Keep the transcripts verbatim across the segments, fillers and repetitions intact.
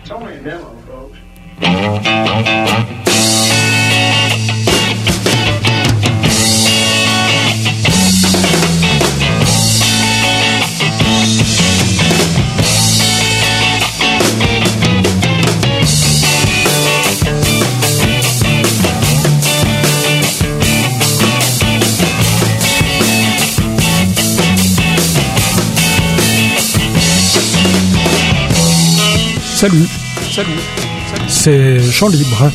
It's only a demo, folks. Salut, salut, salut. C'est Chant Libre.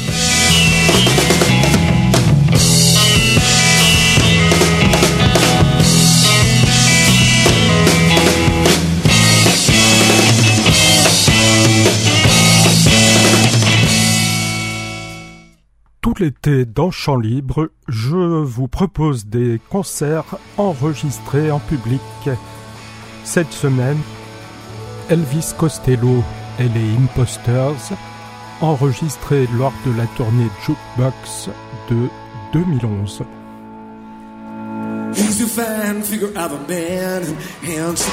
Tout l'été dans Chant Libre, je vous propose des concerts enregistrés en public. Cette semaine, Elvis Costello et les Imposters, enregistrés lors de la tournée Jukebox de deux mille onze. He's a fine figure of a man, handsome.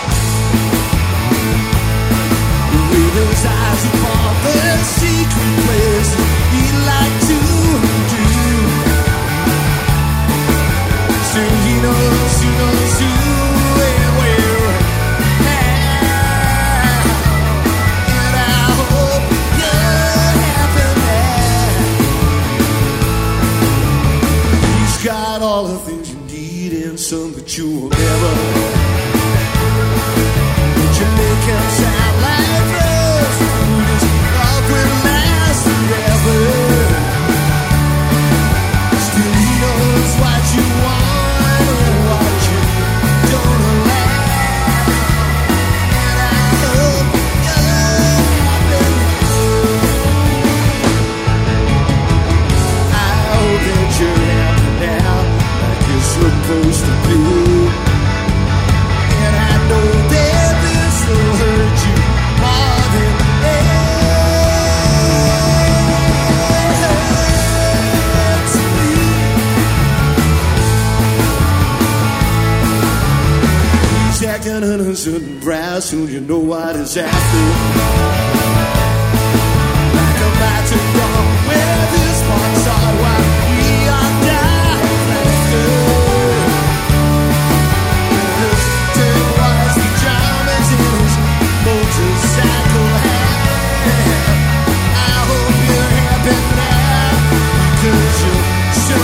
With his eyes upon the secret place he'd like to do. Still he knows, he knows who and where. Got all the things you need and some that you will never. But you make him sound like this. This love will last forever. Still he knows what you want and what you don't allow. And I hope you're happy. I hope that you're happy now, like you're supposed to do. And I know that this will hurt you more than it hurts me. He's acting innocent and proud, soon you know what is after. Like a battered drum where this sparks are while we are dying. Motorcycle hat. I hope you're happy now, because you're so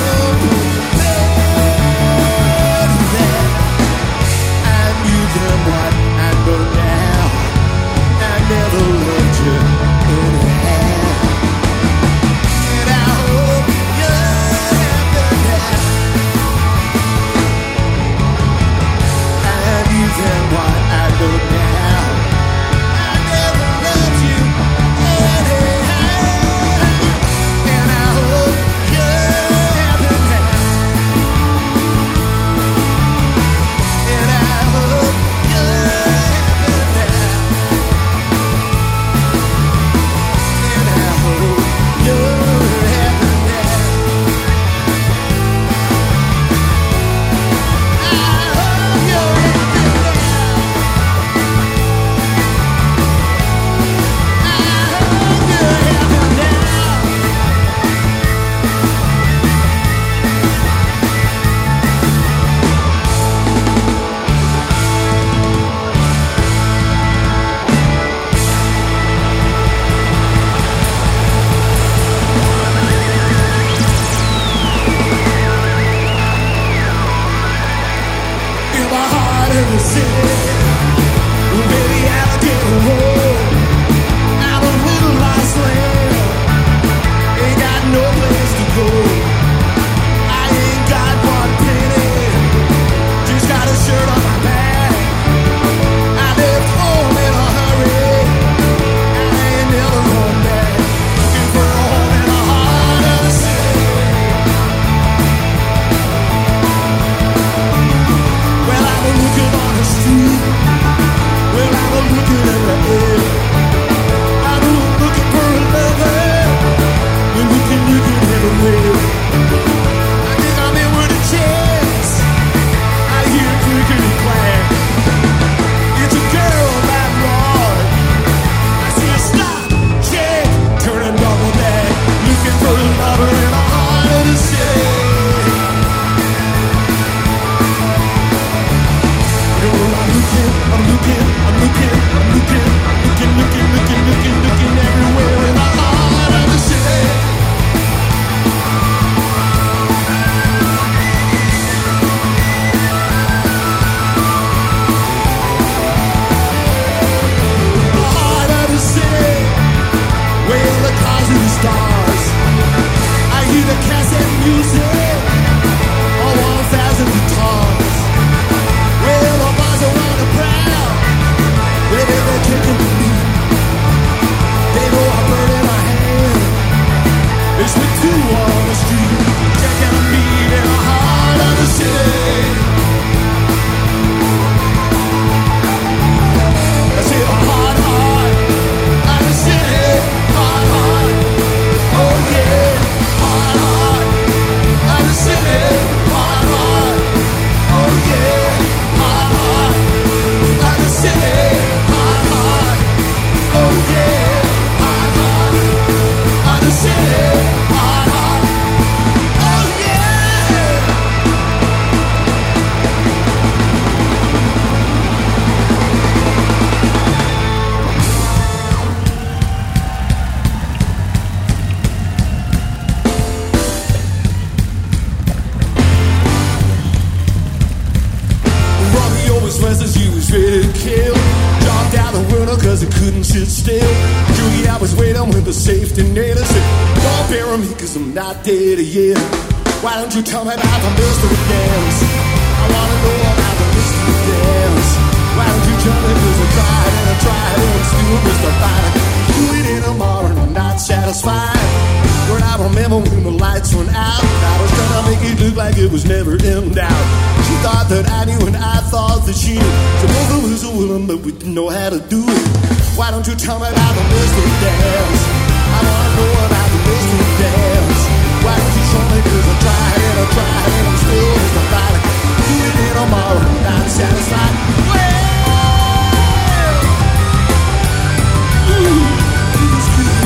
prepared for that. I knew then what I know now. I never learned. It's with two on the street, taking a beat in the heart of the city. I say a hard heart of the city, hard heart. Oh yeah, hard heart of the city, hard heart. Oh yeah, hard heart of the city, hard heart. Oh yeah, hard heart of the city, hard heart. Oh yeah. Romeo was restless, he was ready to kill. Jumped out the window cause he couldn't sit still. Julie, I was waiting with the safety net. I said, don't bury me cause I'm not dead yet. Why don't you tell me about the mystery dance? I wanna know about the mystery dance. Why don't you tell me cause I tried and I tried and I'm still mystified. Do it in the morning, I'm not satisfied. But I remember when the lights went out, I was trying to make it look like it was never in doubt. She thought that I knew and I thought that she knew. So both of us were willing, but we didn't know how to do it. Why don't you tell me about the mystery dance? I wanna know about the mystery dance. Why don't you show me? Cause I tried and I tried and I'm still mystified. Do it in a morning, I'm not satisfied. Well, ooh, it's good.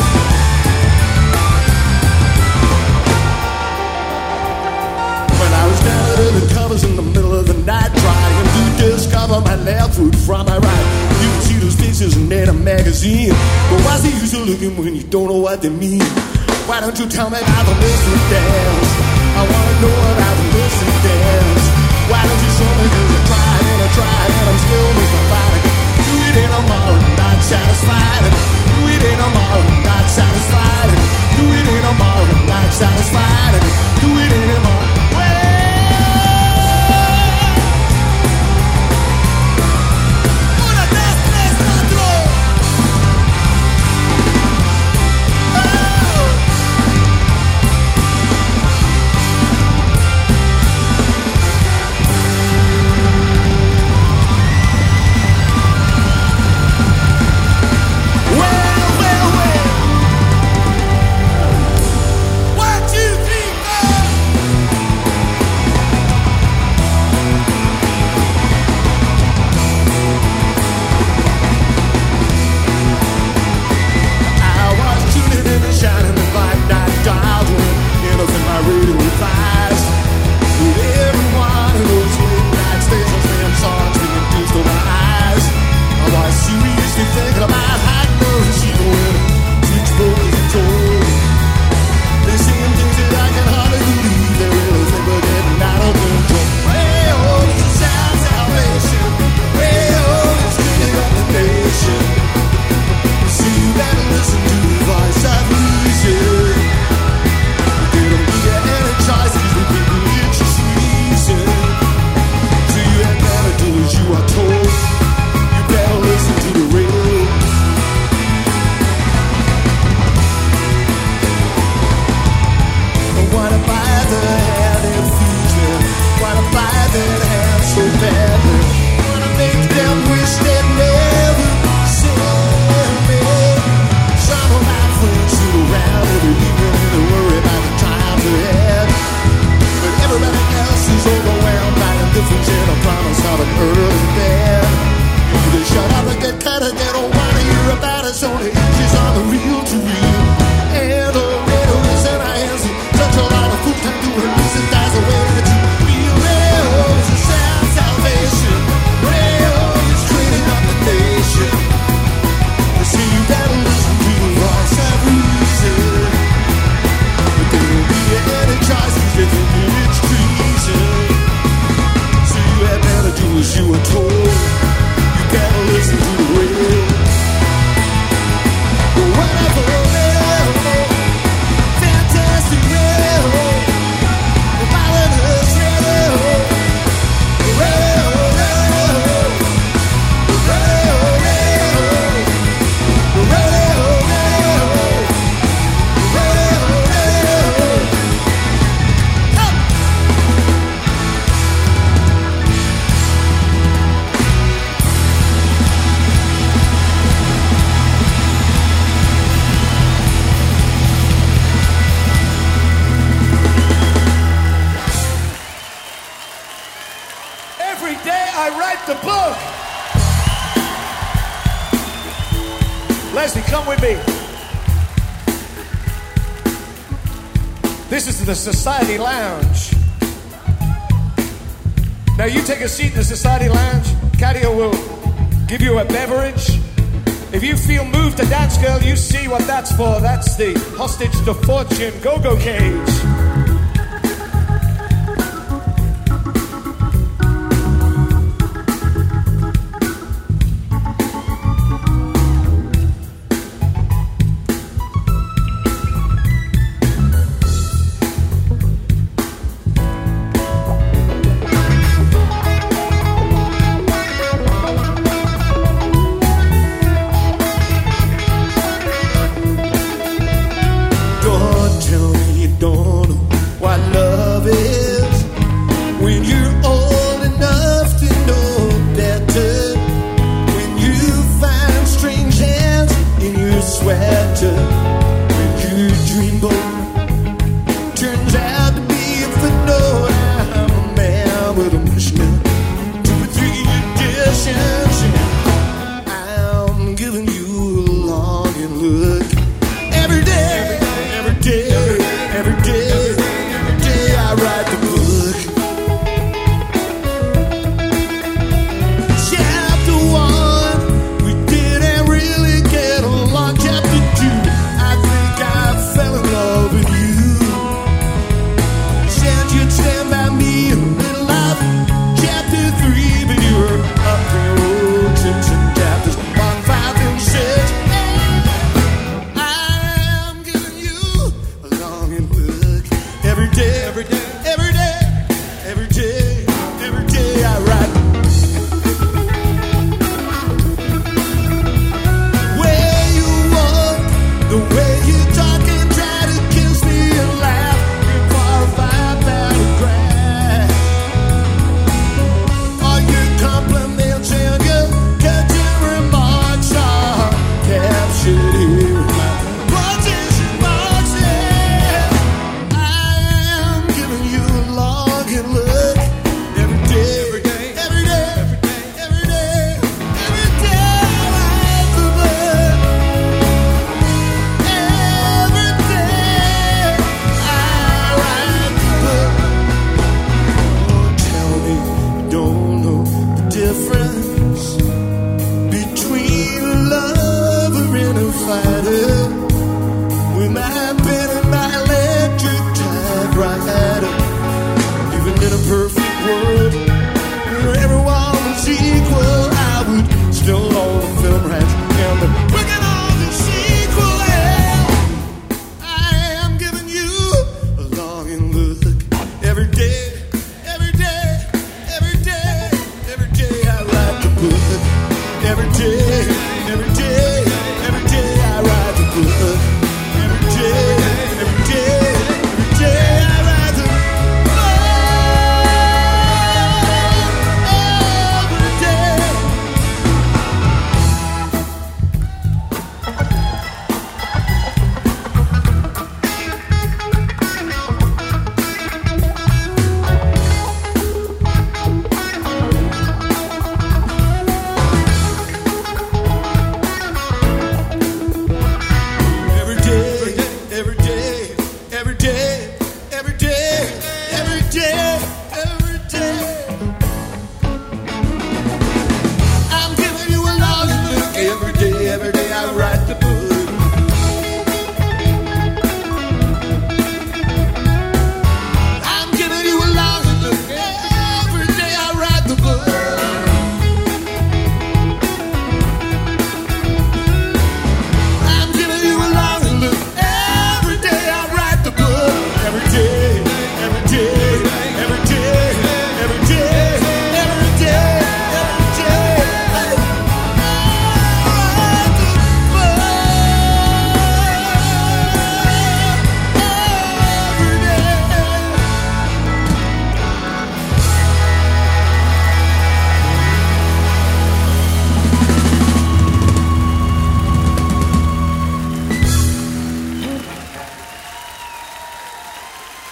When I was down under the covers in the middle of the night, trying to discover my left foot from my right. You can see those pictures in a magazine, but what's the use of looking when you don't know what they mean? Why don't you tell me about the mystery dance? I wanna know about the mystery dance. Why don't you show me? Cause I tried and I tried and I'm still mystified. Do it in a mall, not satisfied. Do it in a mall, not satisfied. Do it in a mall, not satisfied. Do it in a mall. Well, well, well. the book. Leslie, come with me. This is the Society Lounge. Now you take a seat in the Society Lounge. Katia will give you a beverage. If you feel moved to dance, girl, you see what that's for. That's the Hostage to Fortune go-go cage.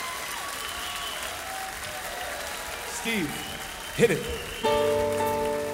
Steve, hit it.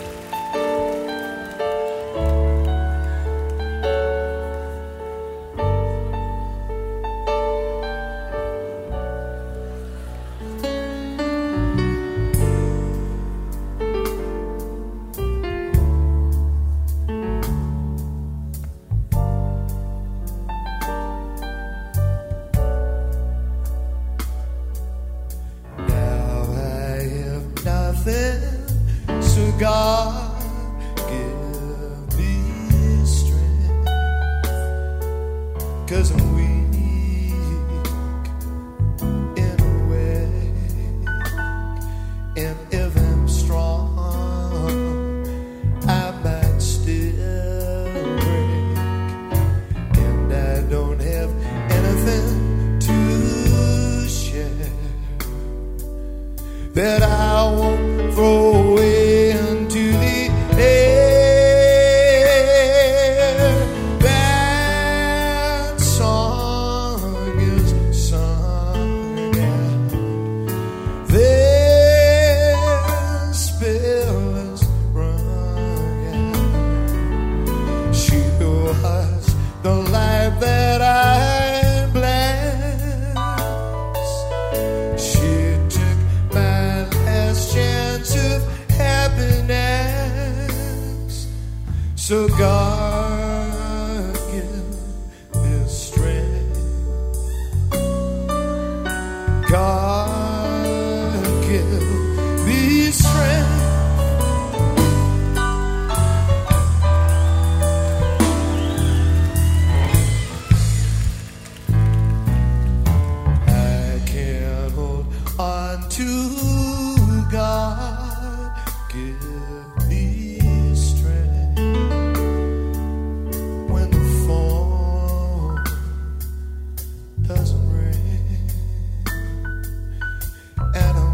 'cause I'm weak in a way, and if I'm strong, I might still break, and I don't have anything to share that I won't throw away into the air. That song is sung out. This spell is rung out. She was the life that I blessed. She took my last chance of happiness. So God give me strength. God give me strength. I can't hold on to God. Give me strength when the phone doesn't ring and I'm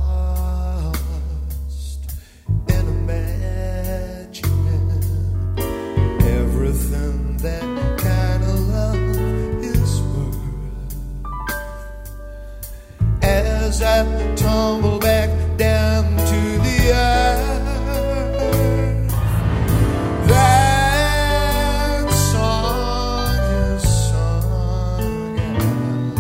lost in imagining everything that kind of love is worth. As I tumble back down to the earth, that song is sung out.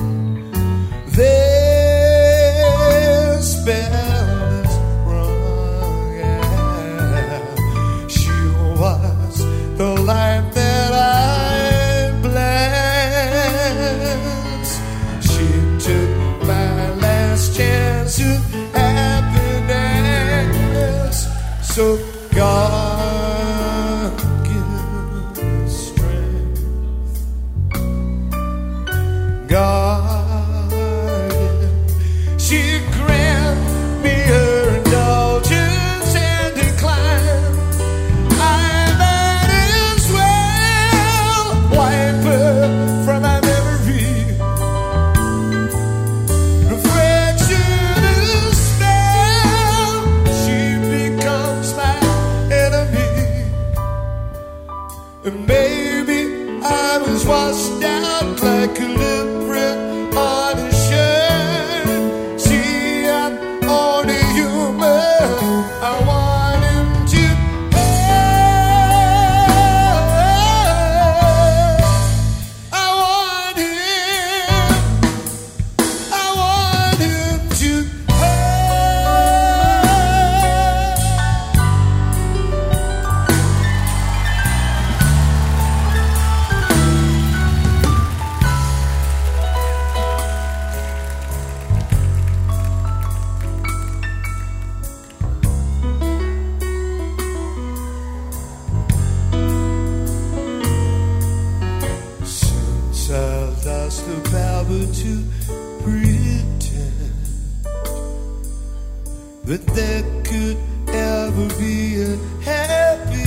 This spell is rung out. She was the life that I blessed. She took my last chance of happiness. So God give strength. God give. She grant me her indulgence and decline. I might as well wipe her from my memory. The fraction of spell, she becomes my enemy. And maybe I was washed out like a lip print on a shirt. See, I'm only human. I want him to hurt. I want him. I want him to hurt. Since I lost the power to pretend that there could ever be a happy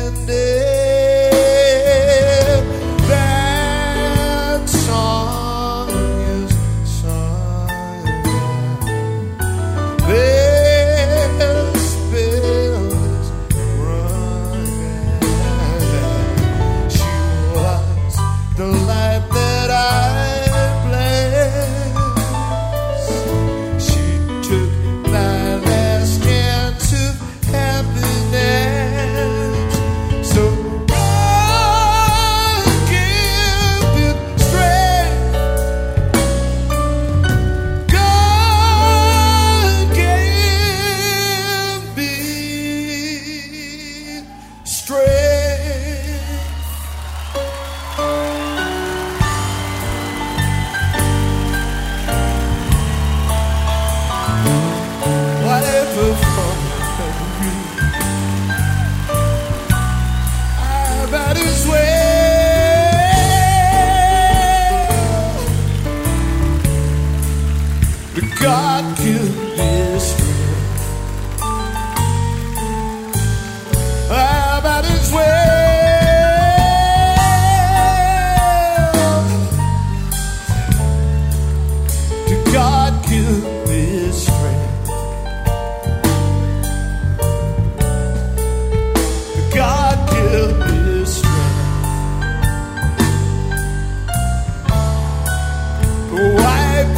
ending, that song is sung out. This spell is rung out. She was the life that I blessed. She took my last chance of happiness.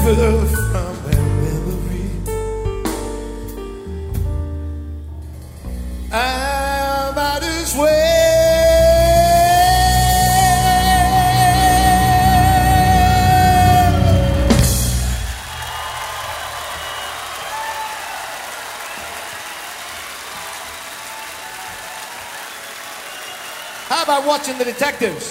river from that memory. I might as well. How about watching The Detectives?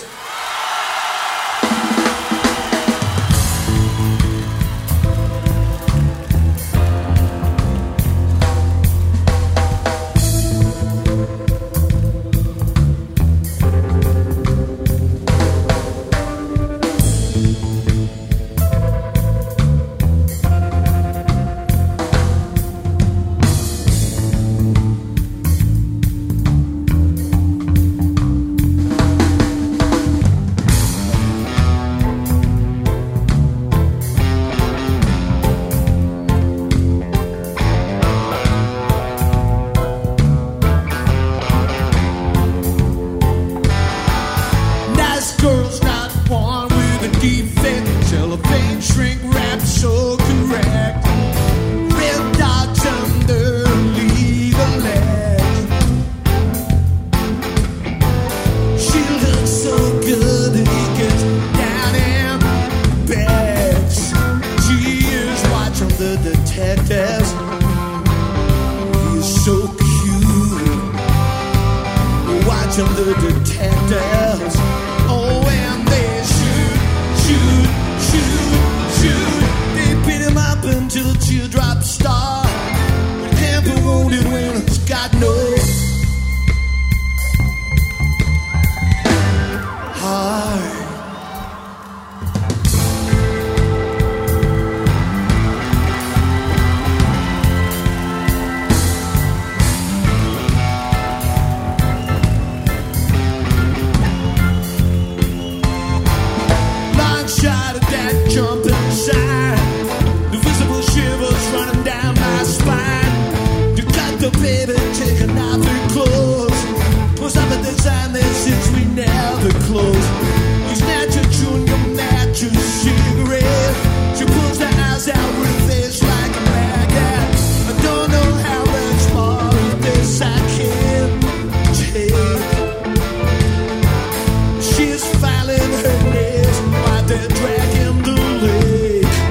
Filing her nails while they're dragging the lake.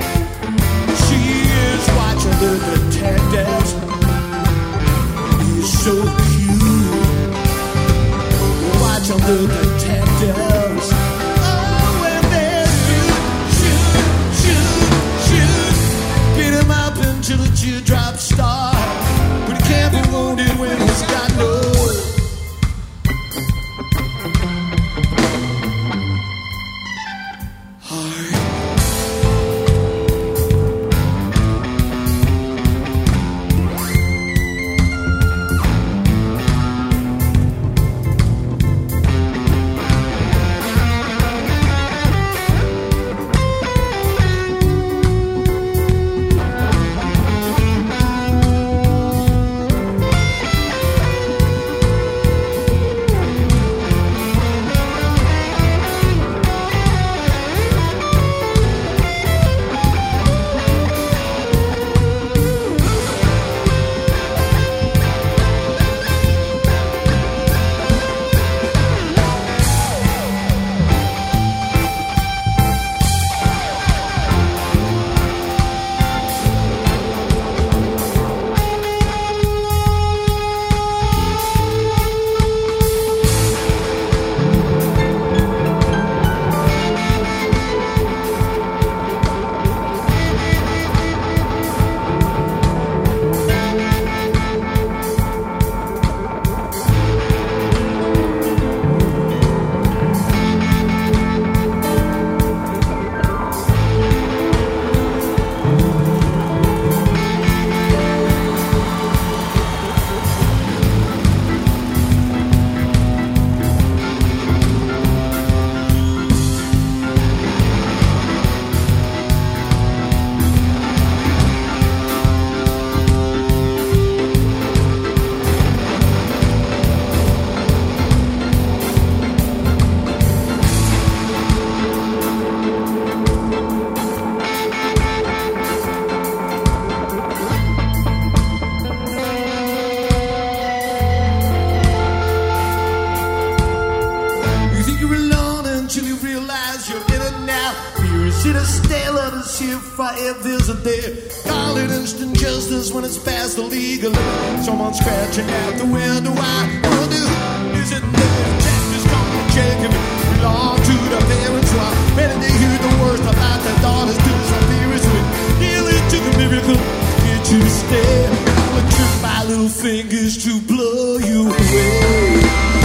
See the stale of this here fire visit there. Call it instant justice when it's past the legal limit. Someone scratching at the window. I wonder who is it there? Jack just come and check him. Belong to the parents who are ready to hear the worst about their daughters do some seriously. Nearly took a miracle to get you to stay. I would trip my little fingers to blow you away.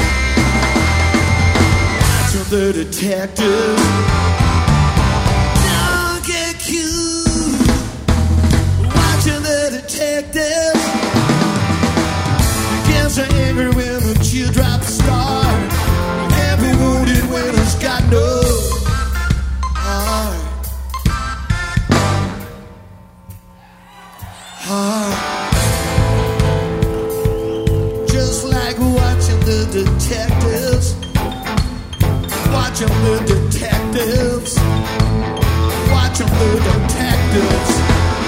Watching the detectives. Don't get cute. Watching the detectives. You get so angry when the teardrops start. Happy wounded when it's got no heart. Heart. Just like watching the detectives. Watching the detectives. Watching the detectives.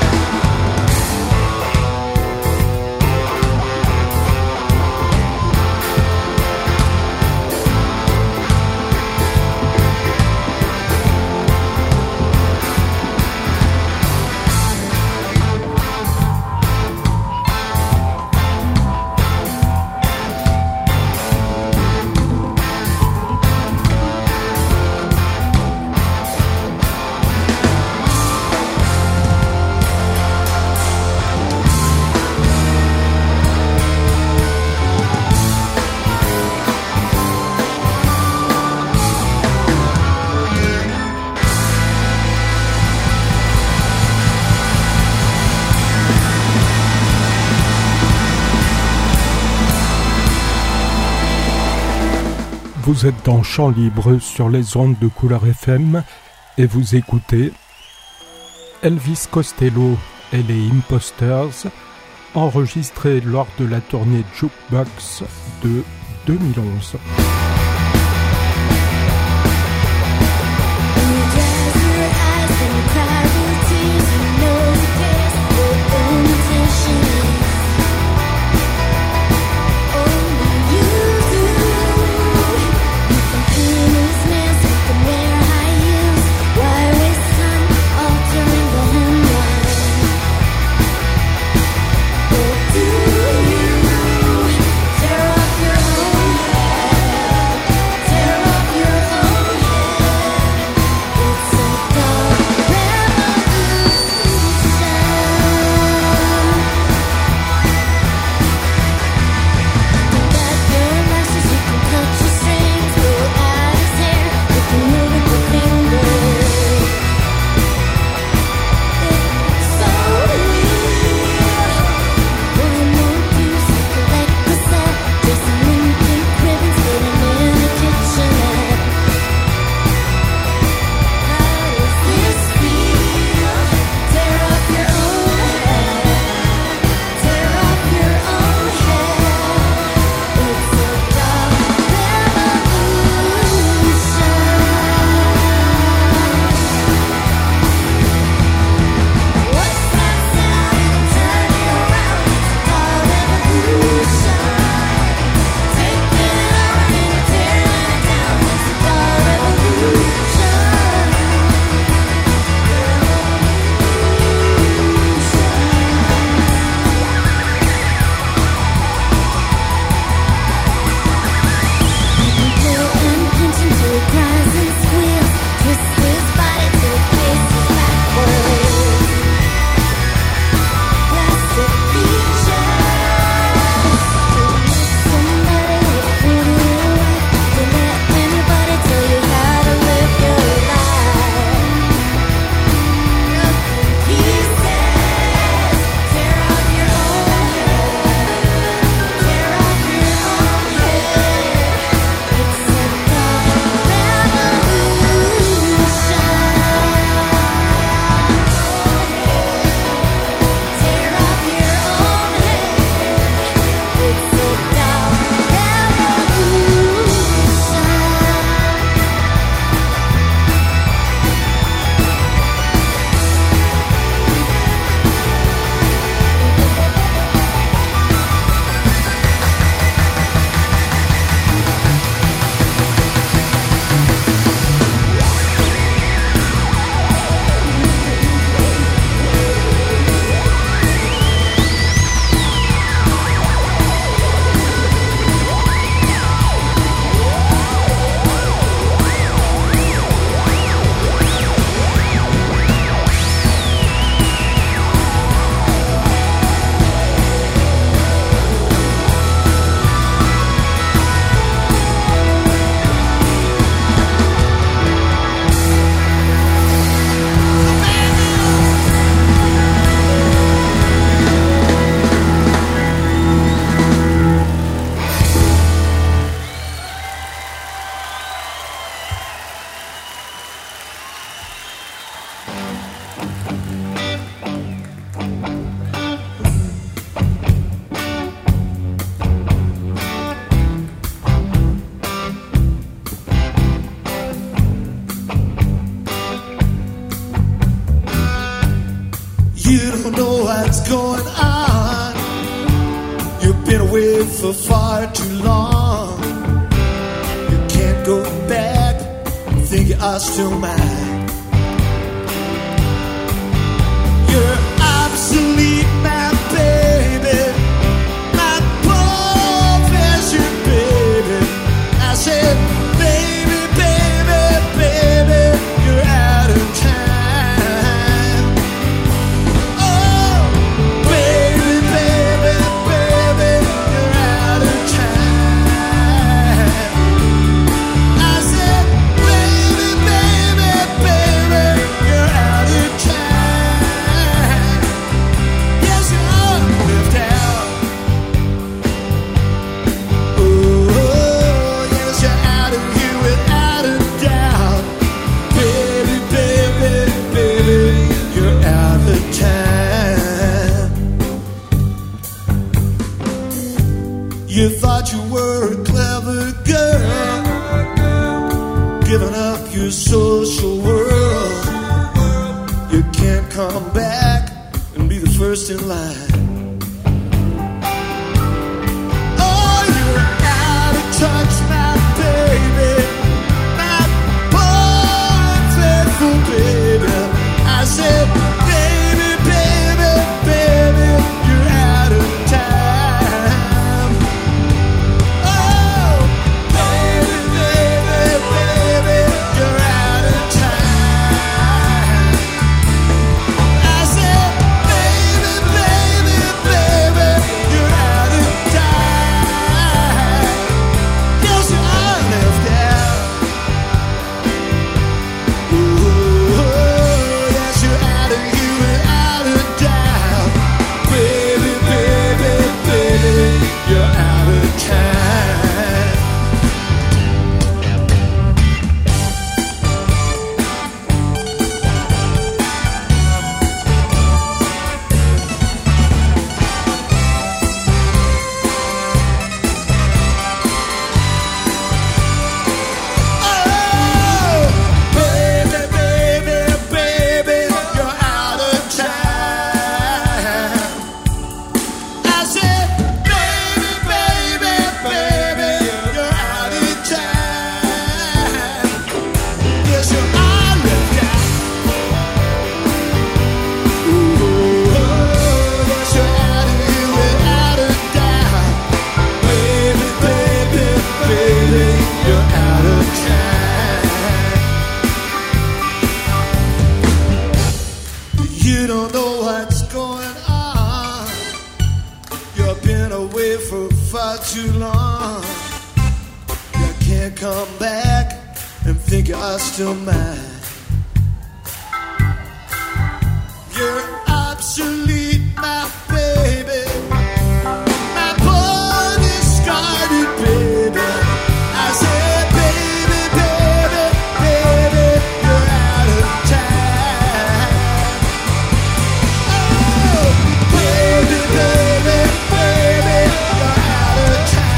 Vous êtes dans Chant Libre sur les ondes de Couleur F M et vous écoutez Elvis Costello et les Imposters, enregistré lors de la tournée Jukebox de deux mille onze. Do you tear up your own head? You don't know what's going on. You've been away for far too long. You can't go back. Think you are still mine. You're obsolete, my baby. My professor, baby. I said, baby, baby, baby, you're out of time. You thought you were a clever girl, giving up your social world. You can't come back and be the first in line. Oh, you're out of touch, my baby, my poor faithful baby. I said, baby, baby, baby, you're out of time. Too long, you can't come back and think you are still mine. You're obsolete, my baby, my poor discarded baby. I said, baby, baby, baby, you're out of time. Oh, baby, baby, baby, you're out of time.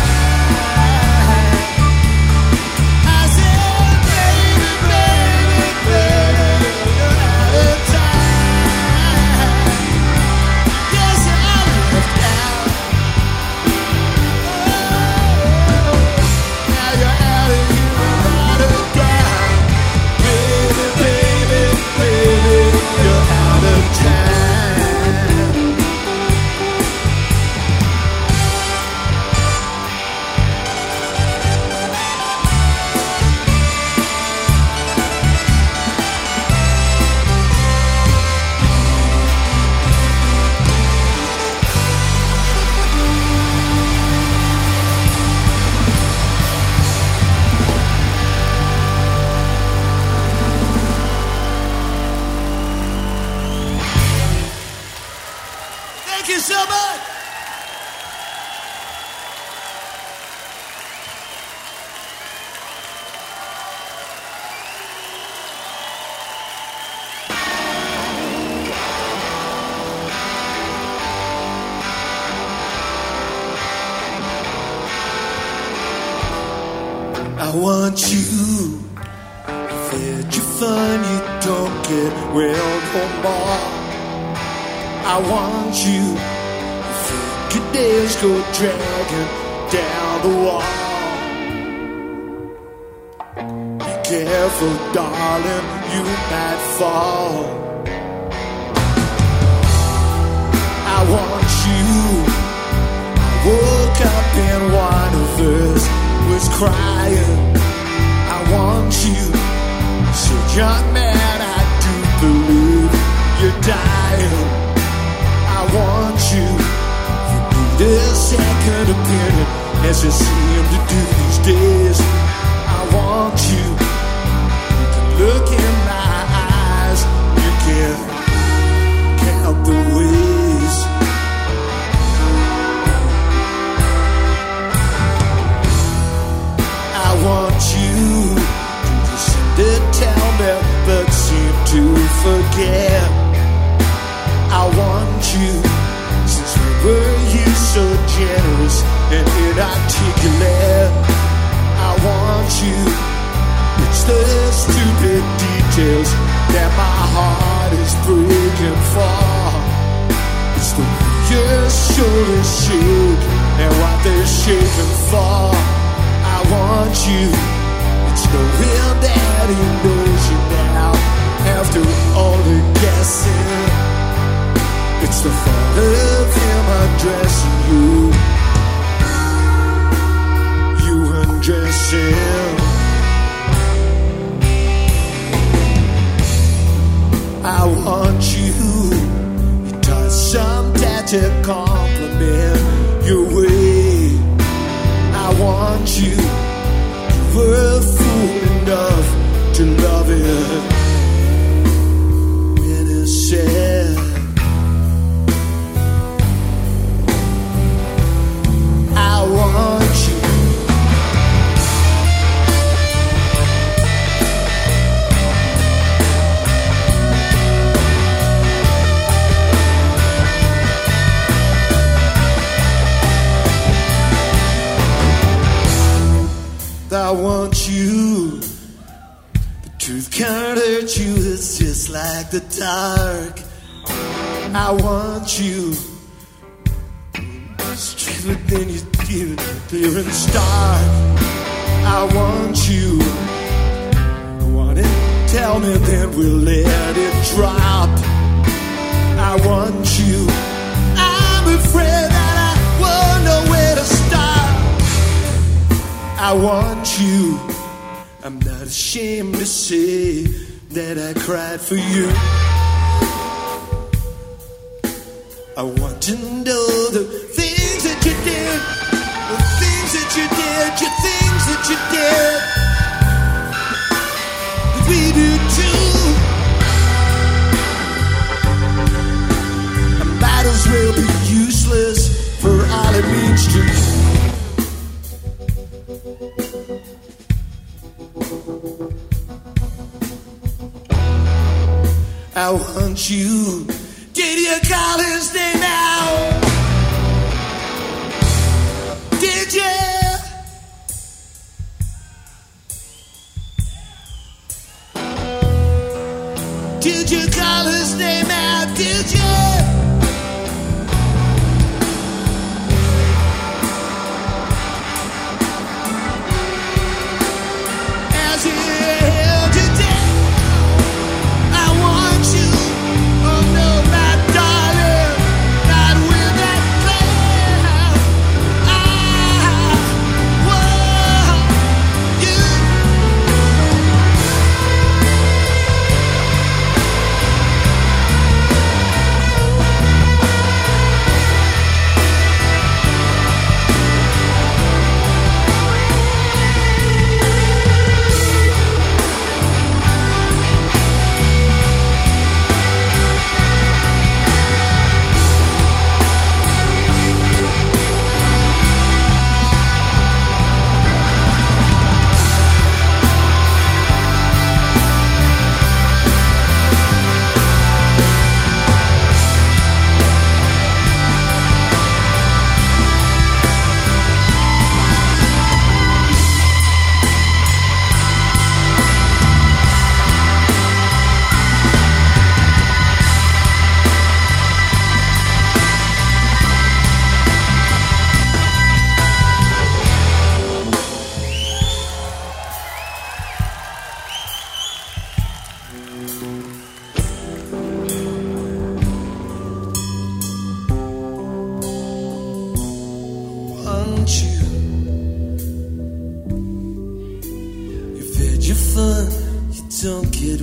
Thank you so much. I want you. That you find you don't get well no more. I want you. You think your days go dragging down the wall. Be careful, darling, you might fall. I want you. I woke up and one of us was crying. I want you. So young man, I do believe you're dying. I want you. You need a second opinion, as you seem to do these days. I want you. You can look in my eyes. You can count the ways. I want you. To tell me, but seem to forget. I want you. Since when were you so generous and inarticulate? I want you. It's the stupid details that my heart is breaking for. It's the way your shoulders shake and what they're shaking for. I want you. It's knowing that he knows you now, after all the guessing. It's the thought of him undressing you, you undressing. I want you. You toss some tatted compliment your way. I want you. We're fool enough to love it when it's sad. I want you. I want you. The truth can't hurt you, it's just like the dark. I want you. It's true, but then you feel it clear and stark. I want you. Want it? Tell me, then we'll let it drop. I want you. I'm afraid that I won't know where to stop. I want you. I'm not ashamed to say that I cried for you. I want to know the things that you did, the things that you did, your things that you did, that we do too. I might as well be useless for all it means to you. I want you. Did you call his name out? Did you? Did you call his name out? Did you? As you held you down, I want you. Oh no, my darling, not with that cloud. I want you.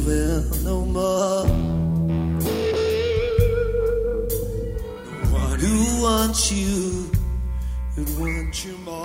dwell no more. The one who wants you would want you more.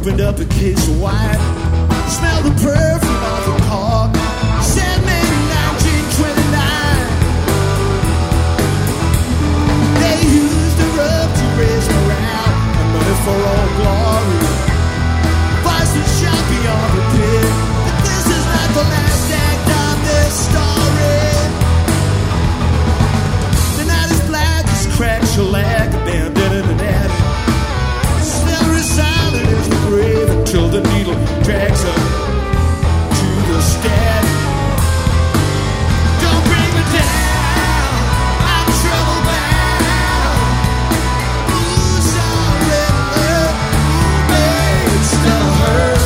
opened up a case of wine, smelled the perfume of the cork, said May nineteen twenty-nine. They used the rub to raise morale and money for all glory. Voices shout beyond the pit that this is not the last act of this story. The night is black as crack shellac, abandoned in an attic. Still silent as the grave until the needle drags up to the stack. Don't bring me down, I'm trouble bound. Ooh, sorry, love, ooh, babe, it still hurts.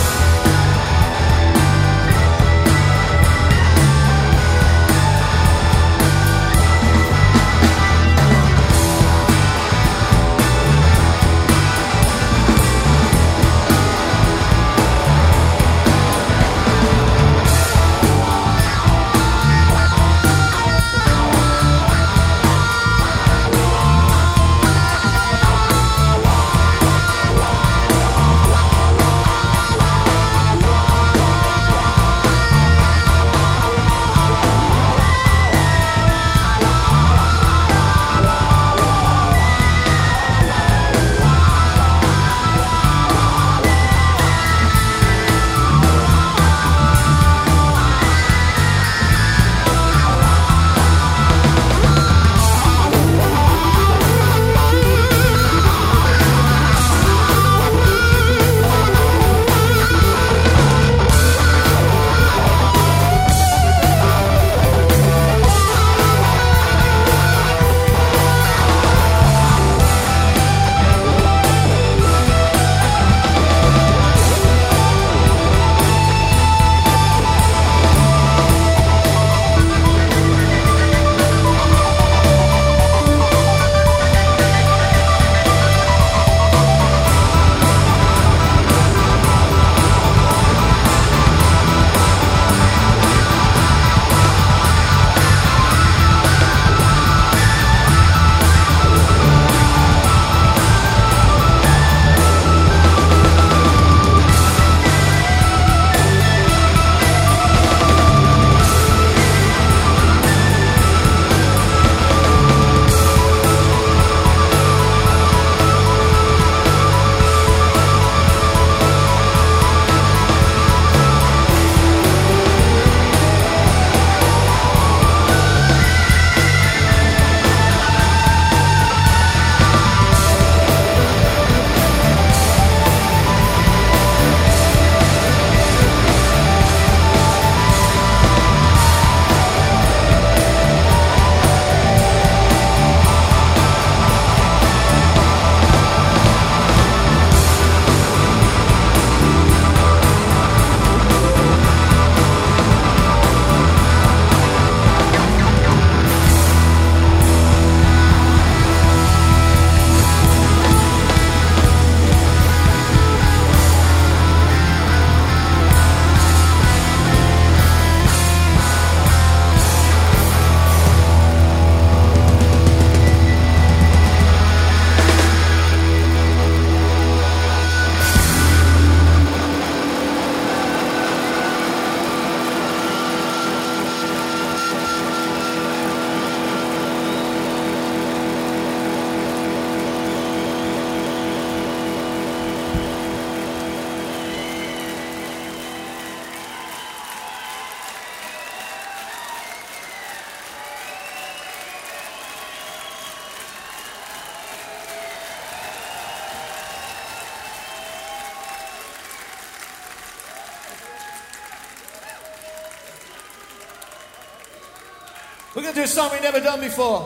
We're going to do a song we've never done before.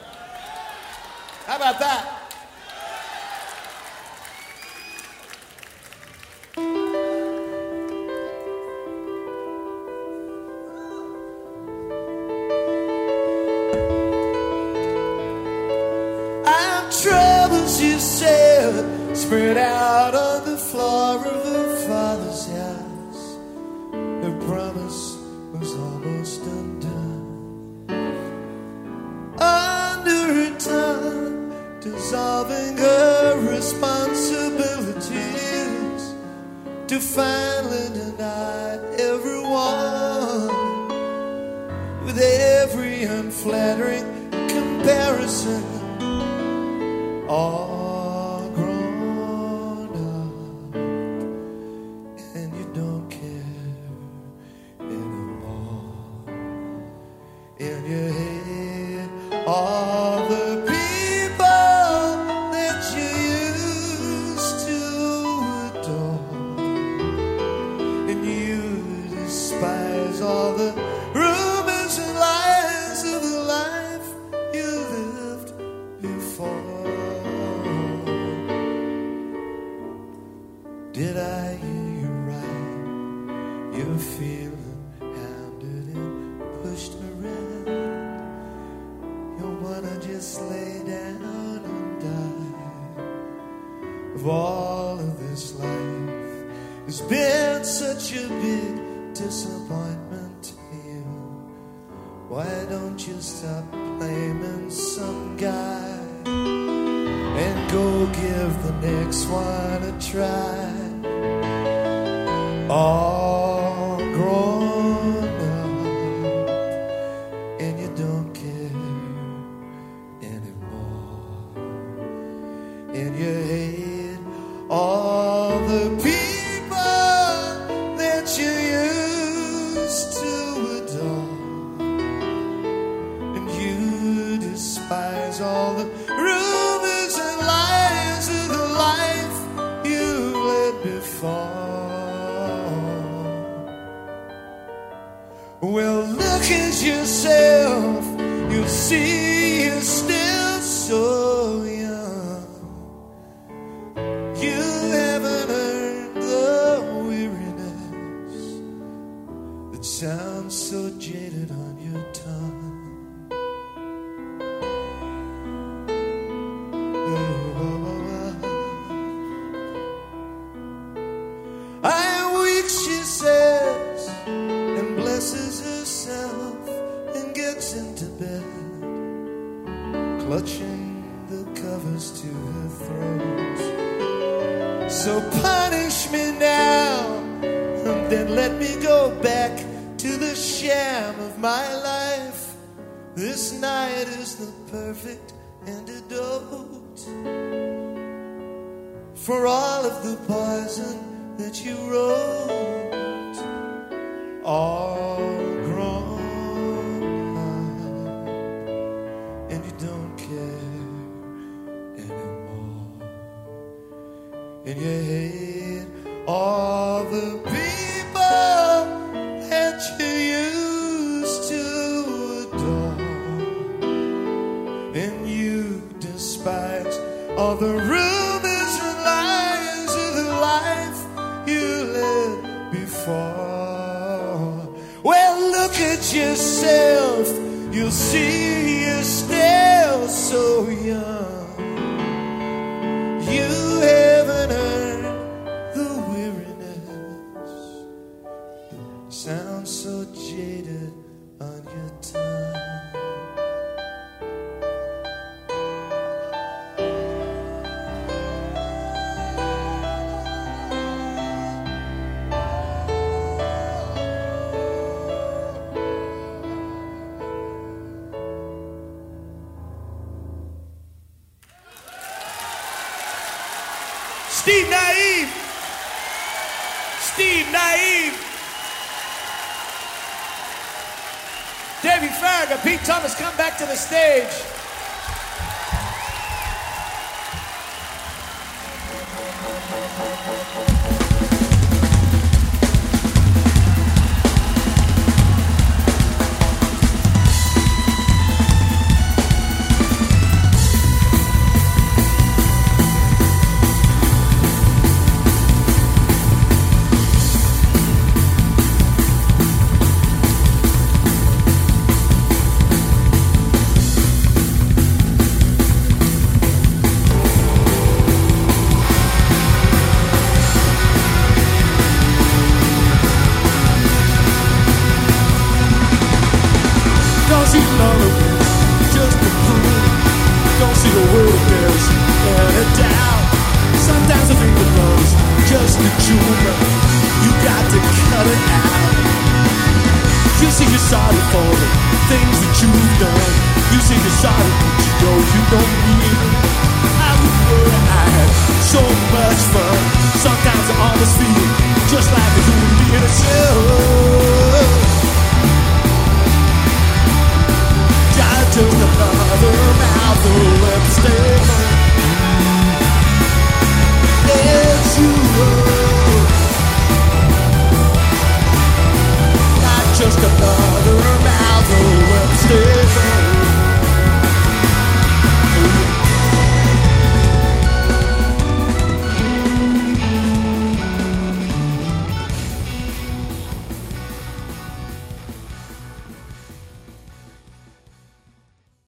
How about that? Our troubles, you said, spread out on the floor of the Father's house. Her promise was almost undone. Under her tongue, dissolving her responsibilities, to finally deny everyone with every unflattering comparison, all grown up, and you don't care anymore. In your head, all the people that you used to adore, and you despise all the rumors and lies of the life you lived before. Did I hear you right? You're feeling hounded and pushed around. You wanna just lay down and die. Of all of this life has been such a big disappointment to you. Why don't you stop blaming some guy and go give the next one a try? All grown up, and you don't care anymore. In your head, all the people that you used to adore, and you despise all the rumors and lies of the life you led before. Well, look at yourself, you'll see you're still so young. You haven't earned the weariness that sounds so jaded on your tongue. I am weak, she says, and blesses herself and gets into bed, clutching the covers to her throat. So punish me now, and then let me go back to the sham of my life. This night is the perfect antidote for all of the poison that you wrote, all grown up, and you don't care anymore. In your head, all the people that you used to adore, and you despise all the rumors and lies of the life you led before. Well, look at yourself, you'll see you're still so young. You haven't earned the weariness that sounds so jaded on your tongue. Steve Naive. Steve Naive. Davey Farragut, Pete Thomas, come back to the stage. Just a jewel cut it out. You say you're sorry for the things that you've done. You say you're sorry, but you know you don't mean it. I remember I had so much fun. Sometimes I almost feel just like a human being a show. Got just another mouthful of lipstick. Yes, you are. Not just another mouthful of lipstick.